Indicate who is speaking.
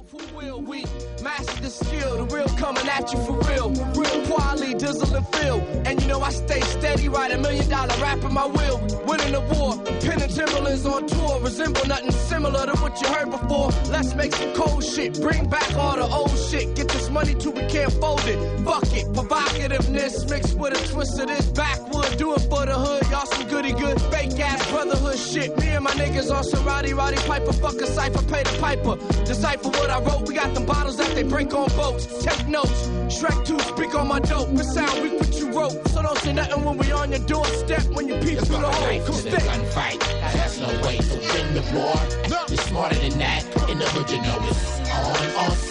Speaker 1: Who will we master the skill? The real coming at you for real. Real quality, dizzle and feel. And you know I stay steady, write $1 million rap in my will. Winning the war, Penn and Timberlands on tour. Resemble nothing similar to what you heard before. Let's make some cold shit, bring back all the old shit. Get this money till we can't fold it. Fuck it, provocativeness mixed with a twist of this backwood. Do it for the hood, y'all some goody good fake ass brotherhood shit. Me and my niggas on some Roddy Piper. Fuck a cipher, pay the piper. Decipher what I wrote, we got them bottles that they break on boats. Take notes, Shrek 2, speak on my dope. It sound weak what you wrote, so don't say nothing when we on your doorstep. When you peep through the hole, come stick.
Speaker 2: Gunfight, there's no way to win the war. You're smarter than that, in the hood you know it's on